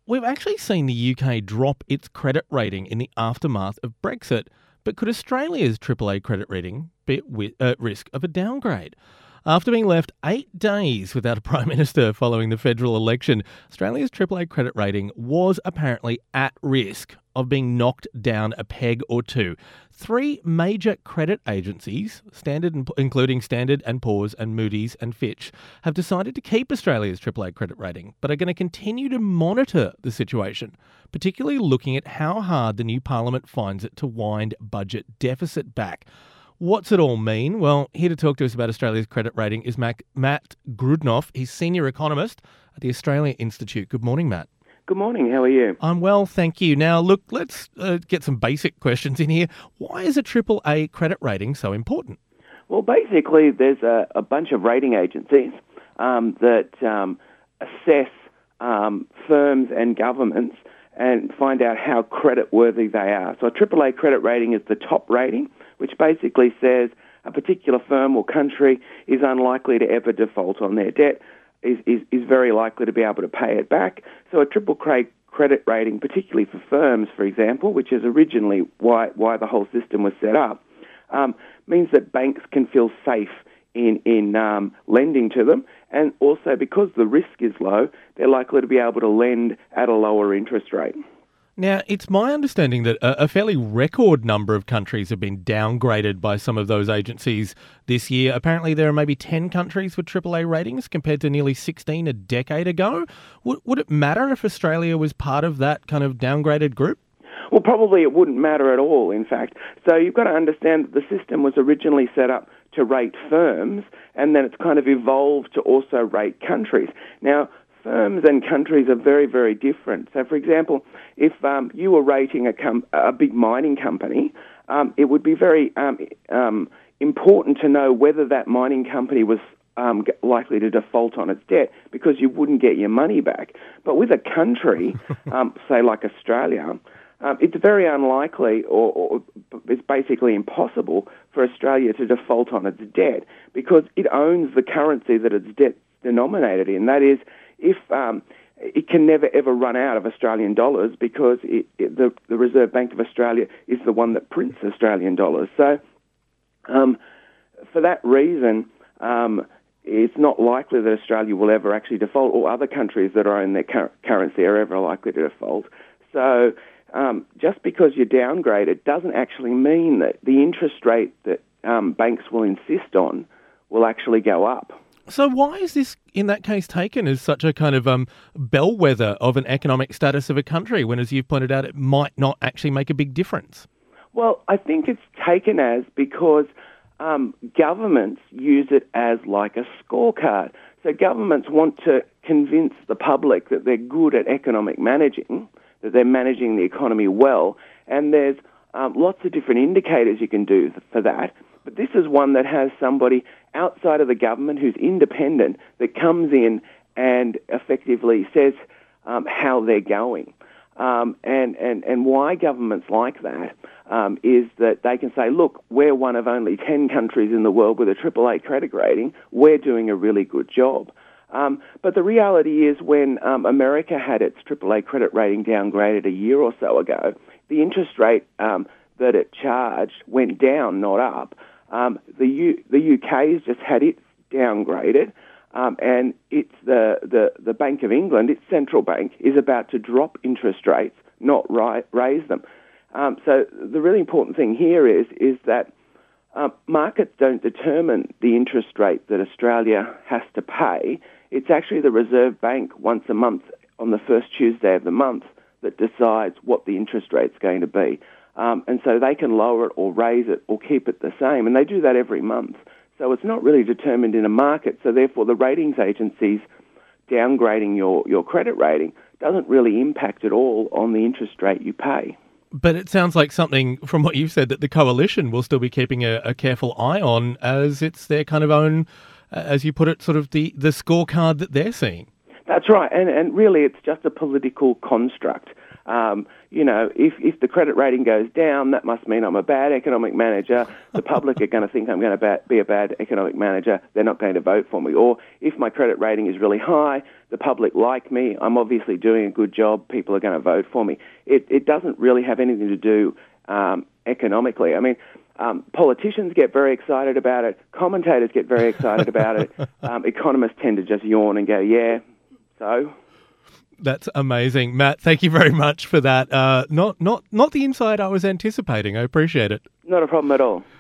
We've actually seen the UK drop its credit rating in the aftermath of Brexit, but could Australia's AAA credit rating be at risk of a downgrade? After being left 8 days without a Prime Minister following the federal election, Australia's AAA credit rating was apparently at risk of being knocked down a peg or two. 3 major credit agencies, including Standard and Poor's and Moody's and Fitch, have decided to keep Australia's AAA credit rating, but are going to continue to monitor the situation, particularly looking at how hard the new parliament finds it to wind budget deficit back. What's it all mean? Well, here to talk to us about Australia's credit rating is Matt Grudnoff. He's senior economist at the Australia Institute. Good morning, Matt. Good morning. How are you? I'm well, thank you. Now, look, let's get some basic questions in here. Why is a AAA credit rating so important? Well, basically, there's a bunch of rating agencies that assess firms and governments and find out how creditworthy they are. So a AAA credit rating is the top rating, which basically says a particular firm or country is unlikely to ever default on their debt, is very likely to be able to pay it back. So a AAA credit rating, particularly for firms, for example, which is originally why the whole system was set up, means that banks can feel safe in lending to them, and also because the risk is low, they're likely to be able to lend at a lower interest rate. Now, it's my understanding that a fairly record number of countries have been downgraded by some of those agencies this year. Apparently, there are maybe 10 countries with AAA ratings compared to nearly 16 a decade ago. Would it matter if Australia was part of that kind of downgraded group? Well, probably it wouldn't matter at all, in fact. So you've got to understand that the system was originally set up to rate firms, and then it's kind of evolved to also rate countries. Now, firms and countries are very, very different. So, for example, if you were rating a big mining company, it would be very important to know whether that mining company was likely to default on its debt, because you wouldn't get your money back. But with a country, say like Australia, it's very unlikely, or it's basically impossible for Australia to default on its debt, because it owns the currency that its debt's denominated in. That is, if it can never ever run out of Australian dollars, because the Reserve Bank of Australia is the one that prints Australian dollars. So for that reason, it's not likely that Australia will ever actually default, or other countries that own their currency are ever likely to default. So just because you're downgraded doesn't actually mean that the interest rate that banks will insist on will actually go up. So why is this, in that case, taken as such a kind of bellwether of an economic status of a country, when, as you've pointed out, it might not actually make a big difference? Well, I think it's taken as because governments use it as like a scorecard. So governments want to convince the public that they're good at economic managing, that they're managing the economy well, and there's lots of different indicators you can do for that. But this is one that has somebody outside of the government who's independent that comes in and effectively says how they're going. And why governments like that is that they can say, look, we're one of only 10 countries in the world with a AAA credit rating. We're doing a really good job. But the reality is, when America had its AAA credit rating downgraded a year or so ago, the interest rate that it charged went down, not up. The UK has just had it downgraded, and it's the Bank of England, its central bank, is about to drop interest rates, not raise them. So the really important thing here is that markets don't determine the interest rate that Australia has to pay. It's actually the Reserve Bank once a month on the first Tuesday of the month that decides what the interest rate's going to be. And so they can lower it or raise it or keep it the same. And they do that every month. So it's not really determined in a market. So therefore the ratings agencies downgrading your credit rating doesn't really impact at all on the interest rate you pay. But it sounds like something, from what you've said, that the coalition will still be keeping a careful eye on, as it's their kind of own, as you put it, sort of the scorecard that they're seeing. That's right. And really it's just a political construct. If the credit rating goes down, that must mean I'm a bad economic manager. The public are going to think I'm going to be a bad economic manager. They're not going to vote for me. Or if my credit rating is really high, the public like me, I'm obviously doing a good job, people are going to vote for me. It doesn't really have anything to do economically. I mean, politicians get very excited about it. Commentators get very excited about it. Economists tend to just yawn and go, yeah, so... That's amazing. Matt, thank you very much for that. Not the insight I was anticipating. I appreciate it. Not a problem at all.